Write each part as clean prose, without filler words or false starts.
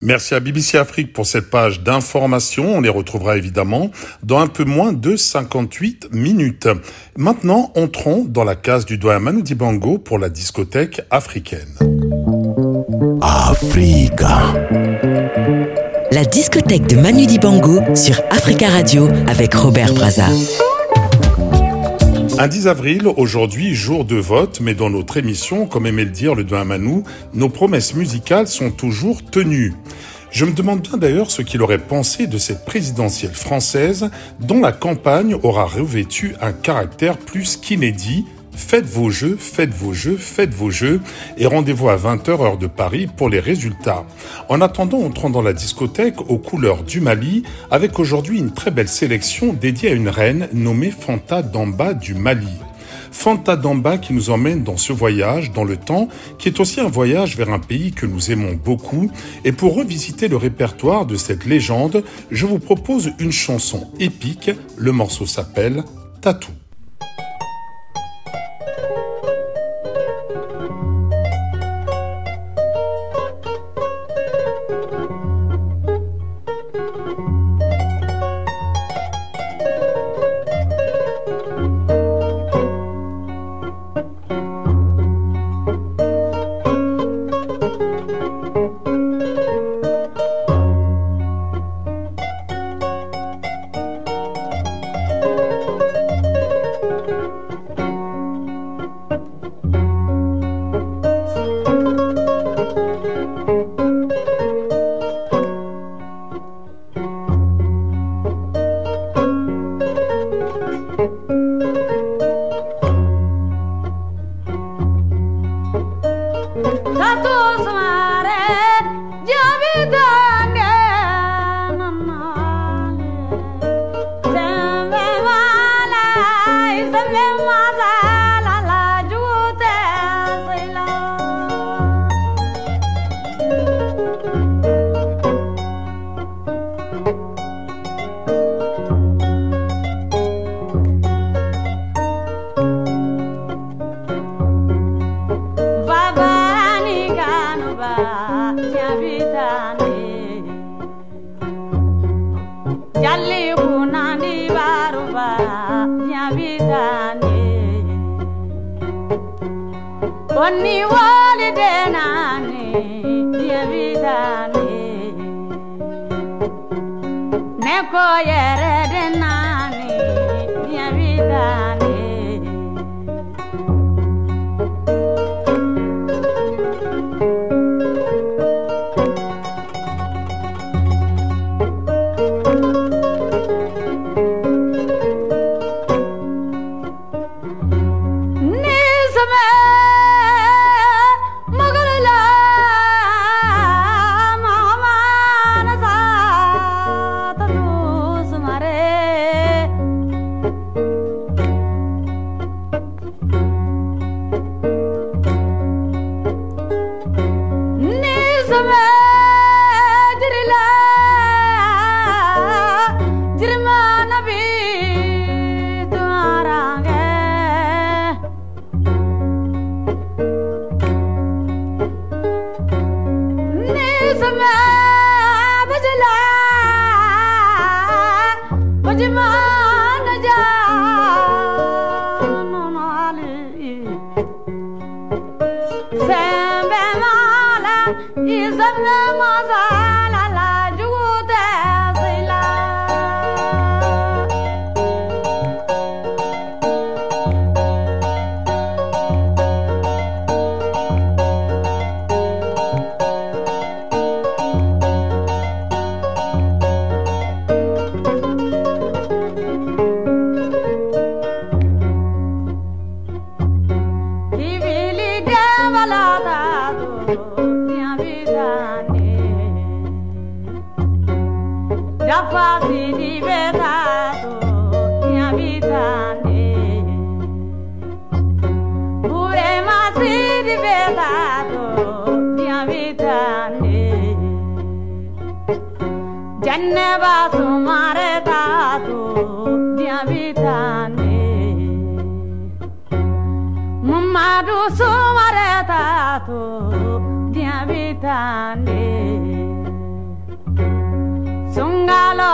Merci à BBC Afrique pour cette page d'information. On les retrouvera évidemment dans un peu moins de 58 minutes. Maintenant, entrons dans la case du doyen Manu Dibango pour la discothèque africaine. Africa. La discothèque de Manu Dibango sur Africa Radio avec Robert Brazza. Un 10 avril, aujourd'hui, jour de vote, mais dans notre émission, comme aimait le dire le doyen Manu, nos promesses musicales sont toujours tenues. Je me demande bien d'ailleurs ce qu'il aurait pensé de cette présidentielle française dont la campagne aura revêtu un caractère plus qu'inédit. Faites vos jeux, faites vos jeux, faites vos jeux et rendez-vous à 20h heure de Paris pour les résultats. En attendant, entrons dans la discothèque aux couleurs du Mali avec aujourd'hui une très belle sélection dédiée à une reine nommée Fanta Damba du Mali. Fanta Damba qui nous emmène dans ce voyage dans le temps, qui est aussi un voyage vers un pays que nous aimons beaucoup. Et pour revisiter le répertoire de cette légende, je vous propose une chanson épique. Le morceau s'appelle Tatou.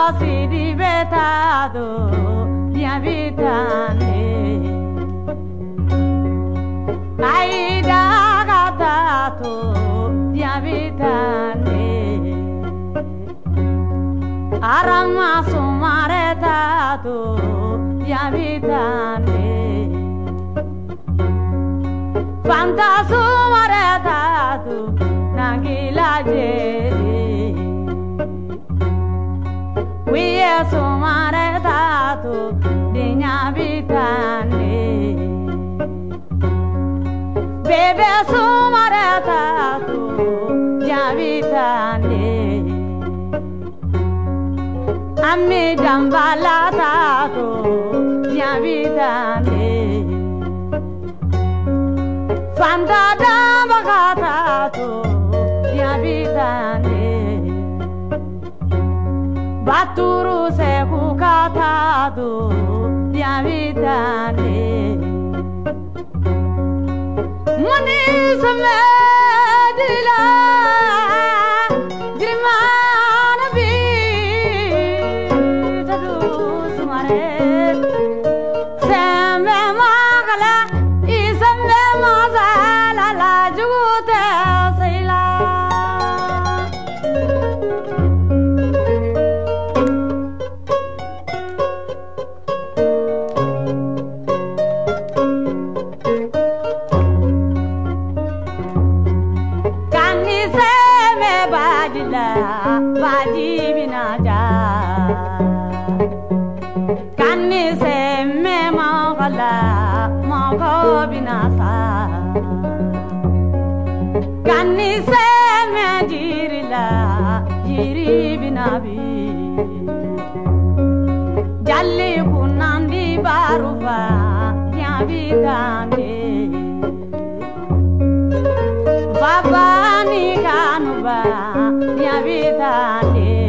sidi betado bien vitane aida gatato bien vitane arama sumaretato bien vitane fantasummaretato nangila jeri wiye sumaretato dinya vitane bebe sumaretato dinya vitane ammi jambalatato dinya vitane fanda dambagatato dinya vitane baturu seku katado dinya vitane muni samedila dirman bi tadu sumare same magala isame mazala la jugute saila baji binaja kanni se me magala mago binasa kanni se me jirila jiri binabi jalli kunandi baruba nyabitane baba ni kanuba nyabitane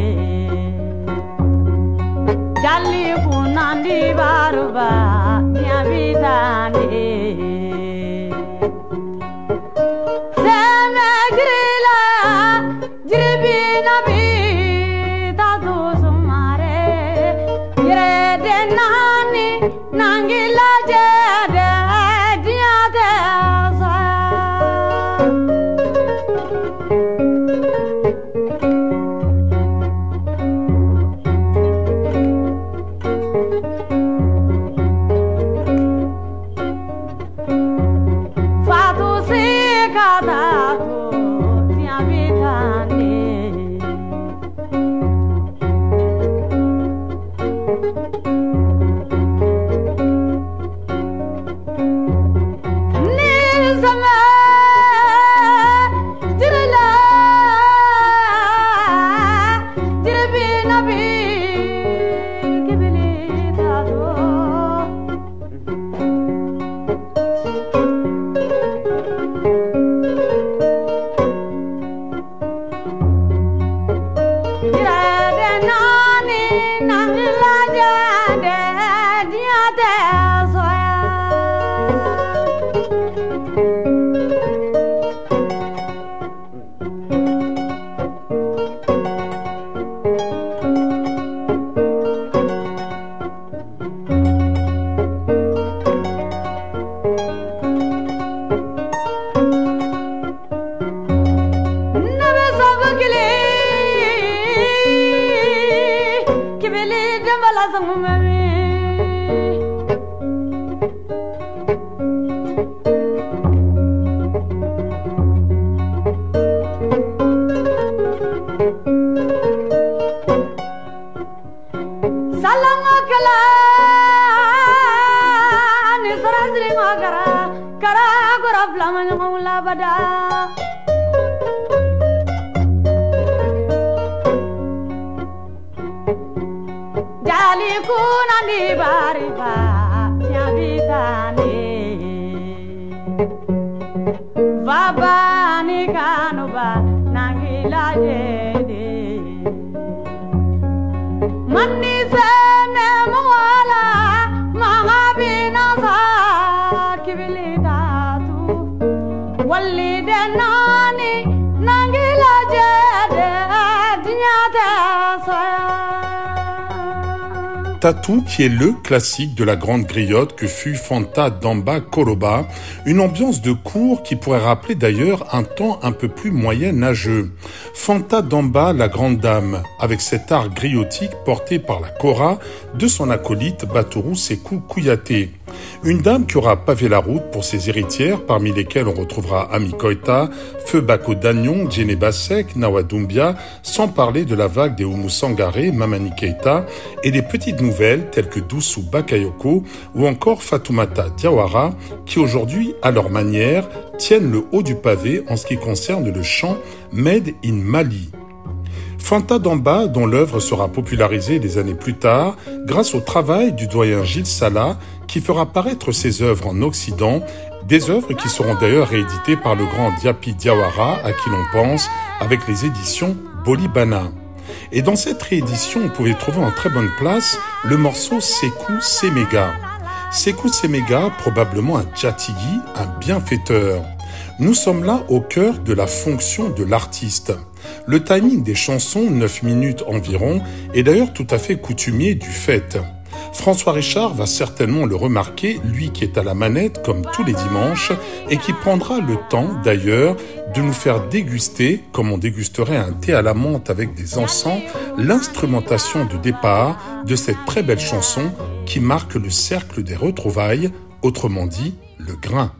jalli kunandi baruba nyabitane seme grila jribi nabi tadu sumare jre denani nangila jade diade sa Jali kunandi bariba nyabitane baba ni kanuba nangila jede manni sene mwala mahabina sa kibili datu walli denani nangila jede dinyata sa Tatou qui est le classique de la grande griotte que fut Fanta Damba Koroba, une ambiance de cour qui pourrait rappeler d'ailleurs un temps un peu plus moyen-âgeux. Fanta Damba, la grande dame, avec cet art griotique porté par la Kora de son acolyte Batourou Sékou Kouyaté. Une dame qui aura pavé la route pour ses héritières, parmi lesquelles on retrouvera Ami Koïta, Feu Bako Dagnon, Djene Basek, Nawa Doumbia, sans parler de la vague des Oumou Sangaré, Mamani Keïta, et des petites nouvelles telles que Doussou Bakayoko ou encore Fatoumata Diawara, qui aujourd'hui, à leur manière, tiennent le haut du pavé en ce qui concerne le chant Made in Mali. Fanta Damba, dont l'œuvre sera popularisée des années plus tard, grâce au travail du doyen Gilles Sala, qui fera paraître ses œuvres en Occident, des œuvres qui seront d'ailleurs rééditées par le grand Diapi Diawara, à qui l'on pense, avec les éditions Bolibana. Et dans cette réédition, on pouvait trouver en très bonne place le morceau Sékou Séméga. Sékou Séméga, probablement un Djatigi, un bienfaiteur. Nous sommes là au cœur de la fonction de l'artiste. Le timing des chansons, 9 minutes environ, est d'ailleurs tout à fait coutumier du fait. François Richard va certainement le remarquer, lui qui est à la manette comme tous les dimanches et qui prendra le temps d'ailleurs de nous faire déguster, comme on dégusterait un thé à la menthe avec des encens, l'instrumentation de départ de cette très belle chanson qui marque le cercle des retrouvailles, autrement dit le grain.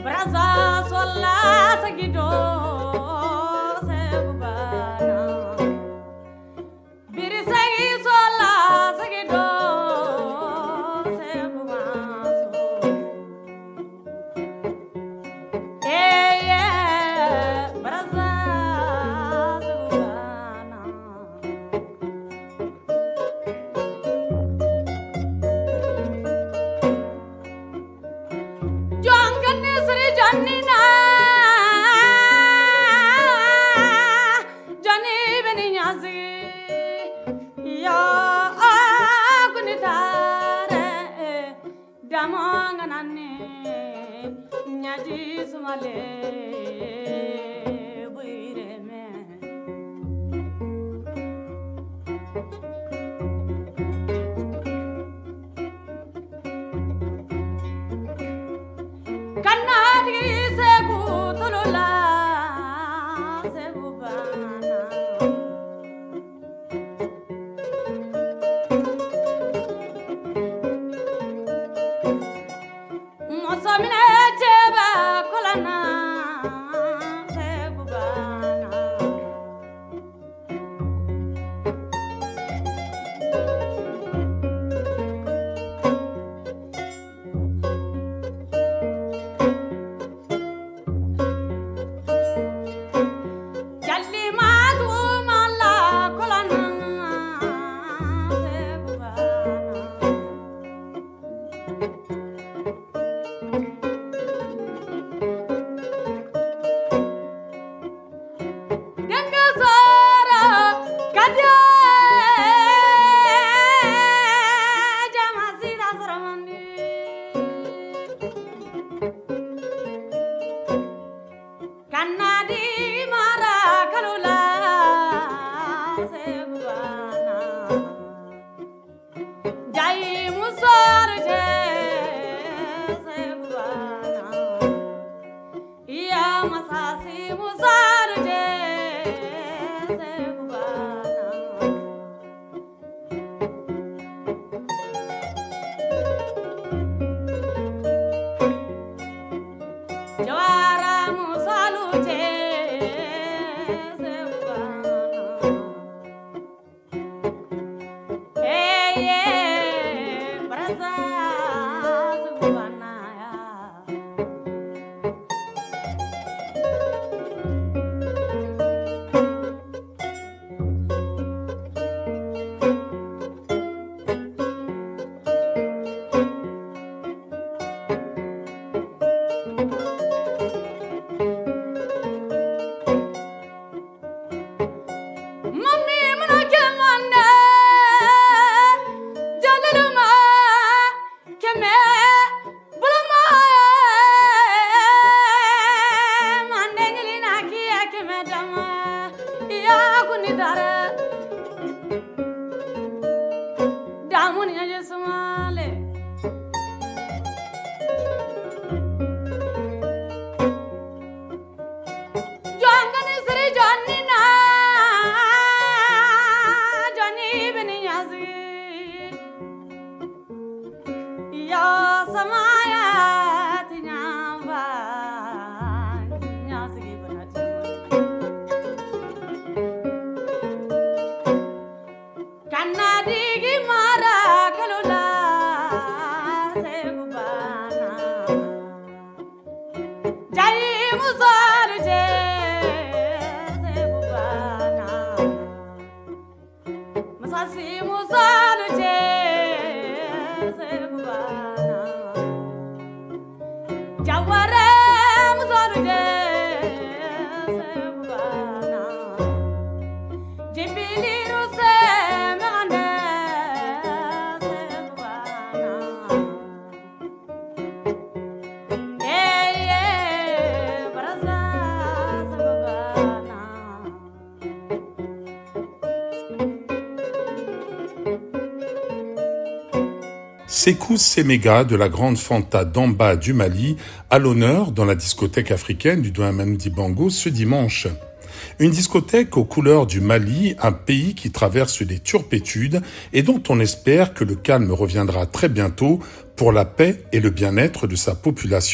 Sékou Séméga de la Grande Fanta d'Amba du Mali à l'honneur dans la discothèque africaine du Douamadou Dibango ce dimanche. Une discothèque aux couleurs du Mali, un pays qui traverse des turpitudes et dont on espère que le calme reviendra très bientôt pour la paix et le bien-être de sa population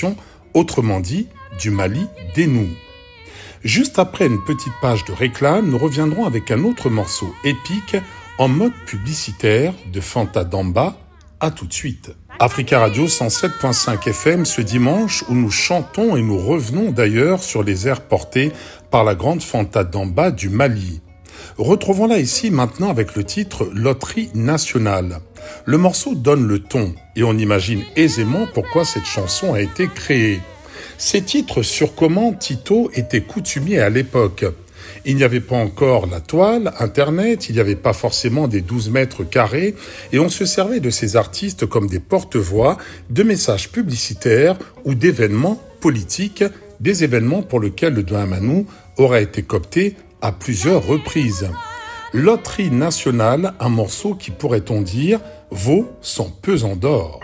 autrement dit, du Mali d'Enou. Juste après une petite page de réclame, nous reviendrons avec un autre morceau épique en mode publicitaire de Fanta Damba. À tout de suite. Africa Radio 107.5 FM ce dimanche où nous chantons et nous revenons d'ailleurs sur les airs portés par la grande Fanta Damba du Mali. Retrouvons-la ici maintenant avec le titre Loterie nationale. Le morceau donne le ton et on imagine aisément pourquoi cette chanson a été créée. Ces titres sur comment Tito était coutumier à l'époque. Il n'y avait pas encore la toile, Internet, il n'y avait pas forcément des 12 mètres carrés et on se servait de ces artistes comme des porte-voix de messages publicitaires ou d'événements politiques, des événements pour lesquels le Douamanou aura été coopté à plusieurs reprises. Loterie nationale, un morceau qui, pourrait-on dire, vaut son pesant d'or.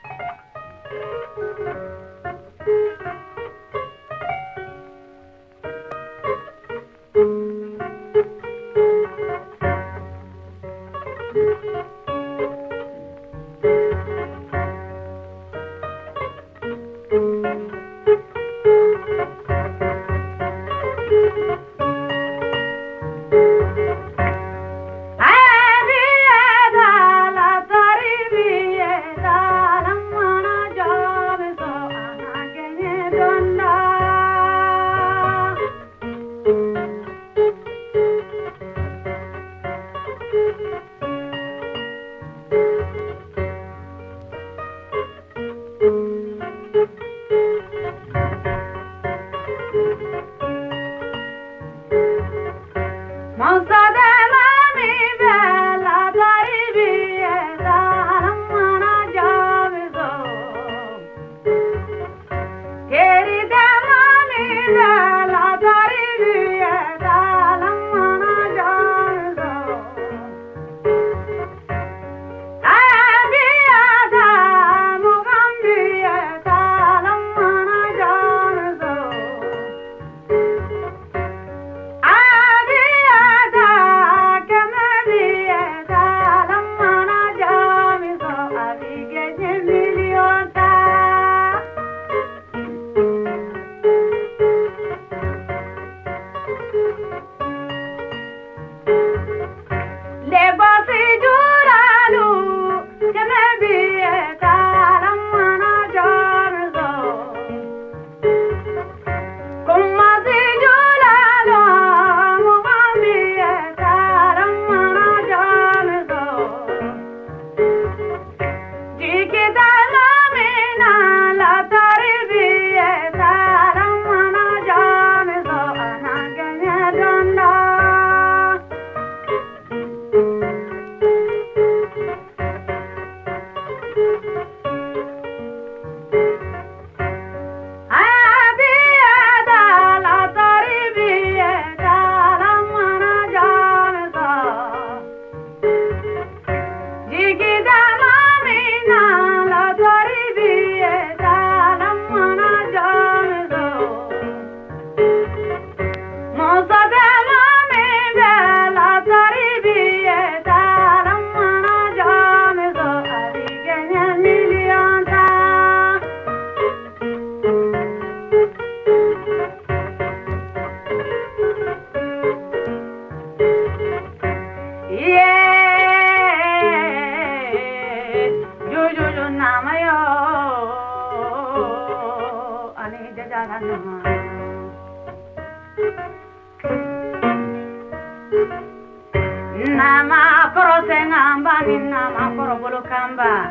Nama koro sengamba ni nama koro bolo kamba.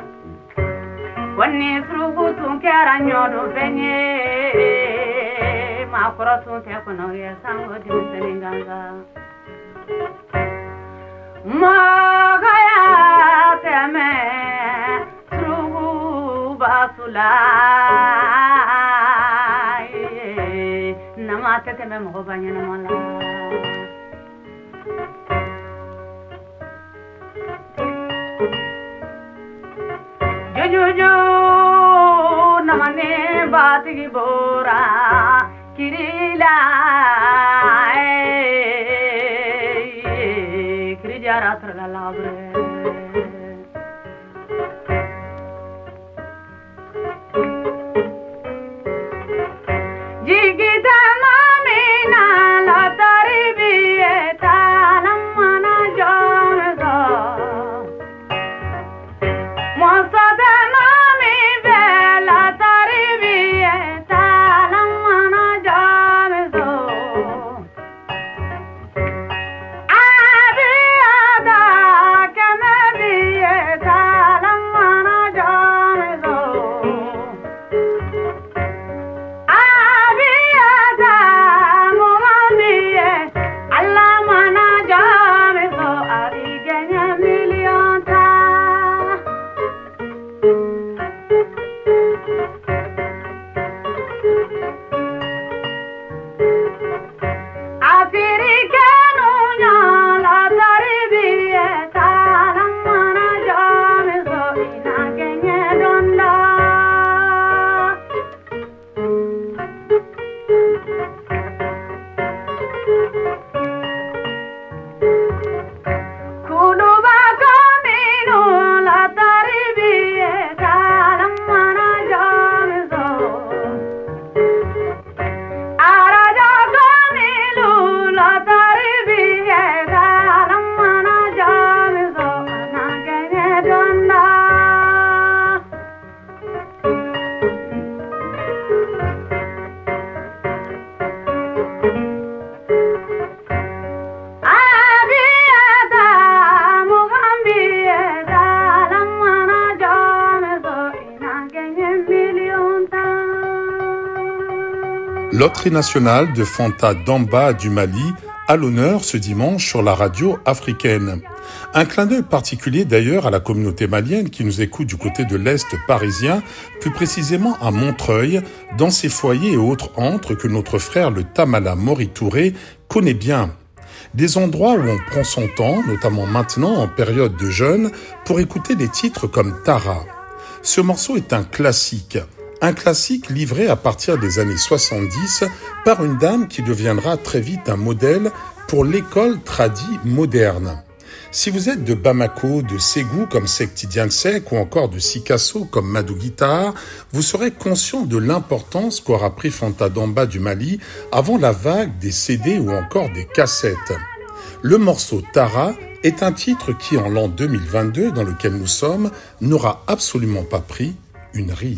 Wani surugu tunkera nyodo benye. Ma koro tunte kono ye sango di seninganga. Magaya teme surugu basula. Nama teme mo banya namala. Jojo namane batigi bora kirila kirijara tragalabre Loterie nationale de Fanta Damba du Mali à l'honneur ce dimanche sur la radio africaine. Un clin d'œil particulier d'ailleurs à la communauté malienne qui nous écoute du côté de l'Est parisien, plus précisément à Montreuil, dans ces foyers et autres antres que notre frère le Tamala Mori Touré connaît bien. Des endroits où on prend son temps, notamment maintenant en période de jeûne, pour écouter des titres comme Tara. Ce morceau est un classique livré à partir des années 70 par une dame qui deviendra très vite un modèle pour l'école tradie moderne. Si vous êtes de Bamako, de Ségou comme Sekti Diansek ou encore de Sikasso comme Madou Guitar, vous serez conscient de l'importance qu'aura pris Fanta Damba du Mali avant la vague des CD ou encore des cassettes. Le morceau Tara est un titre qui, en l'an 2022 dans lequel nous sommes, n'aura absolument pas pris une ride.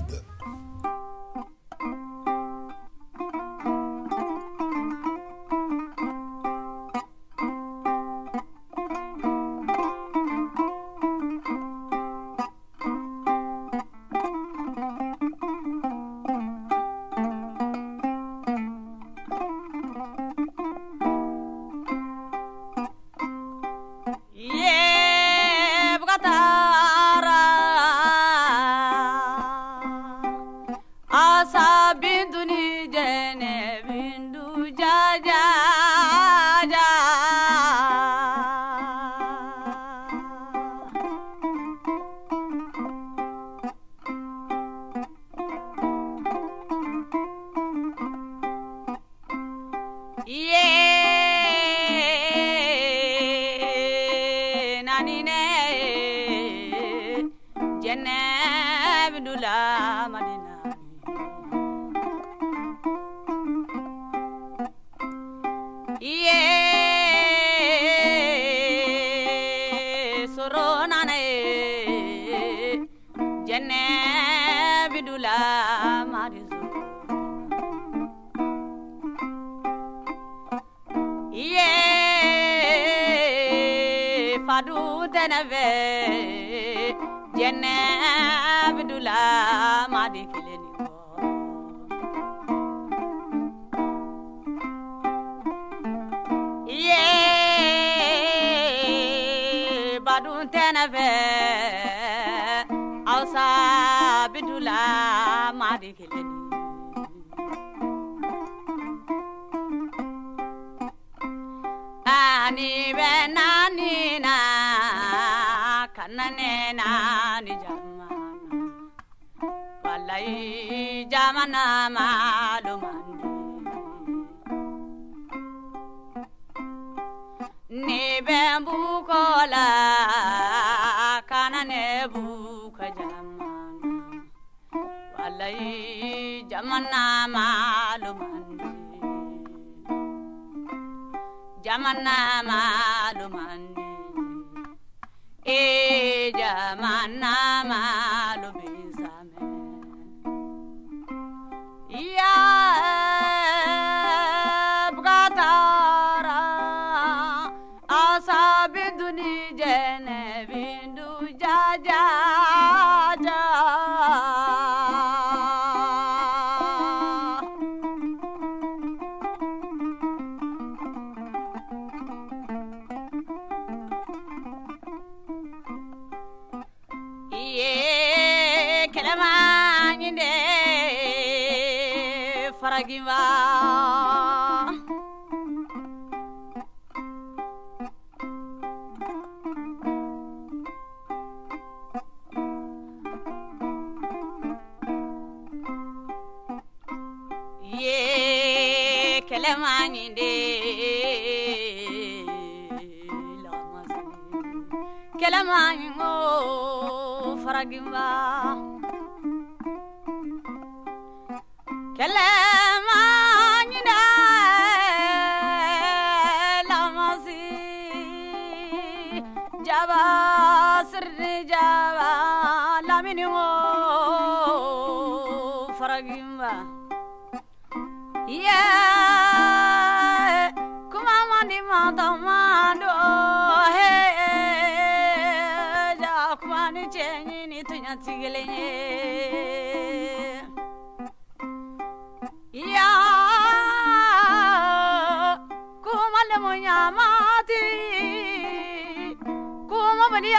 Yeah.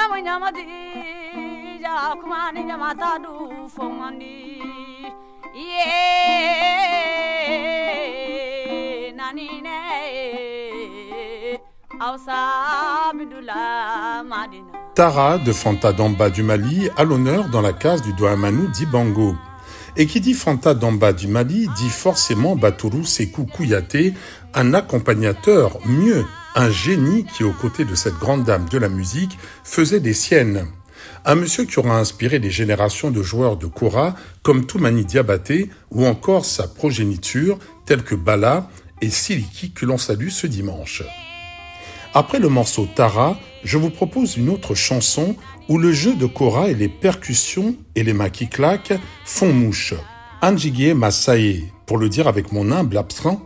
Tara de Fanta Damba du Mali à l'honneur dans la case du Douamanou d'Ibango. Et qui dit Fanta Damba du Mali dit forcément Batourou Sékou Kouyaté, un accompagnateur, mieux, un génie qui, aux côtés de cette grande dame de la musique, faisait des siennes. Un monsieur qui aura inspiré des générations de joueurs de kora comme Toumani Diabaté ou encore sa progéniture telle que Bala et Siliki que l'on salue ce dimanche. Après le morceau Tara, je vous propose une autre chanson où le jeu de kora et les percussions et les mains qui claquent font mouche. Anjigye Masaye, pour le dire avec mon humble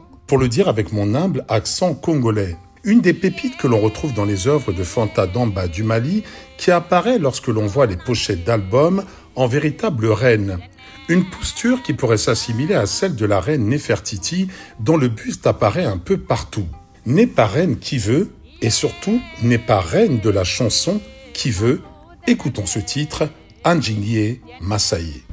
accent congolais. Une des pépites que l'on retrouve dans les œuvres de Fanta Damba du Mali, qui apparaît lorsque l'on voit les pochettes d'albums en véritable reine. Une posture qui pourrait s'assimiler à celle de la reine Néfertiti, dont le buste apparaît un peu partout. N'est pas reine qui veut, et surtout n'est pas reine de la chanson qui veut. Écoutons ce titre, Anjigye Masaye.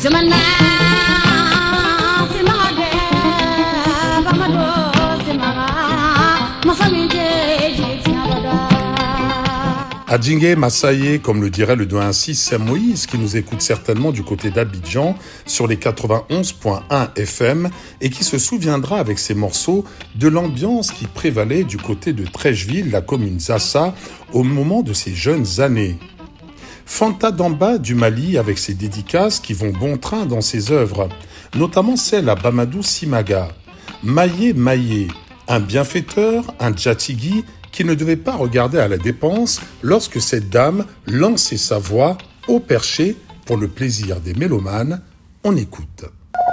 Adjingé Massaye, comme le dirait le 216 Sam Moïse, qui nous écoute certainement du côté d'Abidjan sur les 91.1 FM et qui se souviendra avec ses morceaux de l'ambiance qui prévalait du côté de Trècheville, la commune Zassa, au moment de ses jeunes années. Fanta Damba du Mali avec ses dédicaces qui vont bon train dans ses œuvres, notamment celle à Bamadou Simaga. Maillé Maillé, un bienfaiteur, un djatigui qui ne devait pas regarder à la dépense lorsque cette dame lançait sa voix au perché pour le plaisir des mélomanes. On écoute.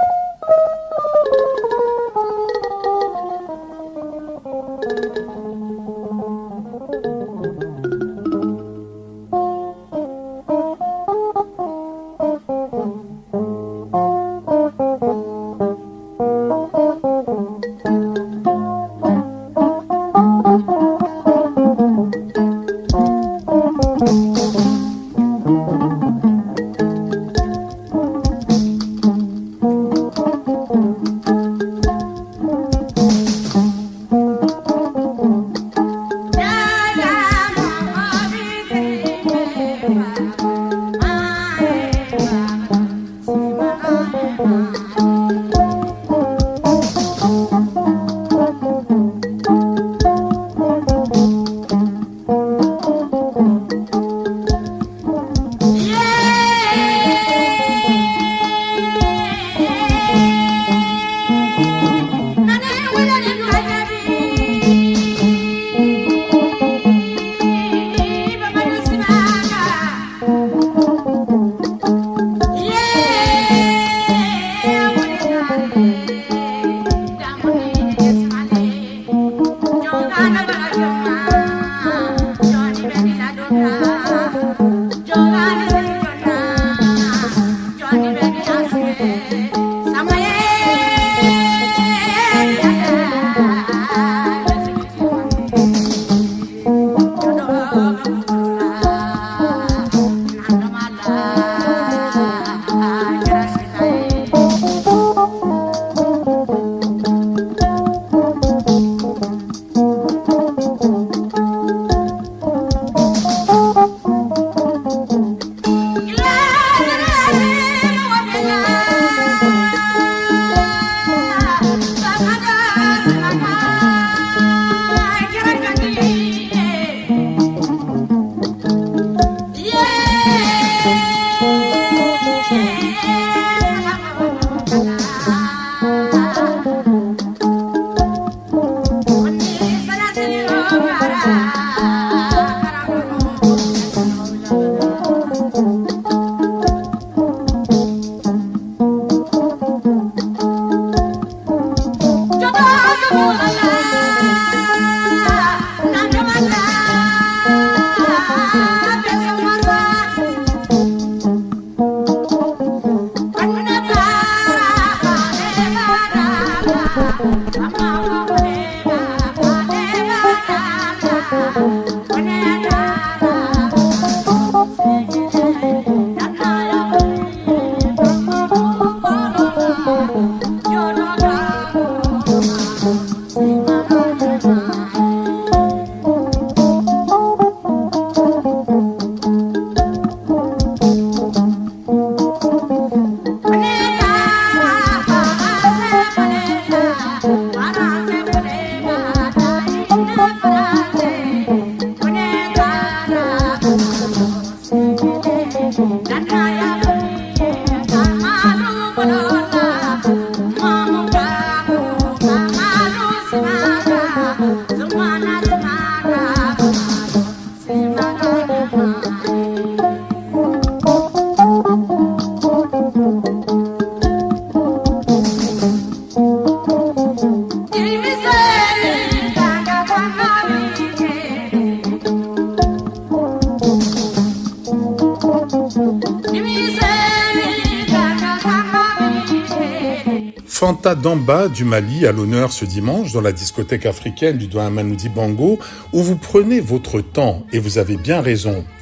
Fanta Damba du Mali à l'honneur ce dimanche dans la discothèque africaine du Douamanoudi Bango où vous prenez votre temps et vous avez bien raison.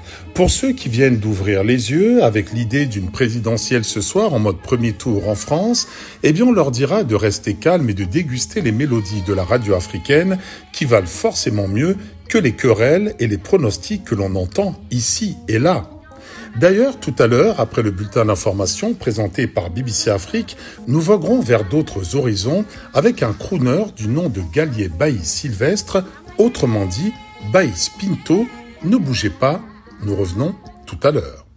Pour ceux qui viennent d'ouvrir les yeux avec l'idée d'une présidentielle ce soir en mode premier tour en France, eh bien on leur dira de rester calme et de déguster les mélodies de la radio africaine qui valent forcément mieux que les querelles et les pronostics que l'on entend ici et là. D'ailleurs, tout à l'heure, après le bulletin d'information présenté par BBC Afrique, nous voguerons vers d'autres horizons avec un crooner du nom de Galier Baïs Sylvestre, autrement dit Baïs Pinto. Ne bougez pas, nous revenons tout à l'heure.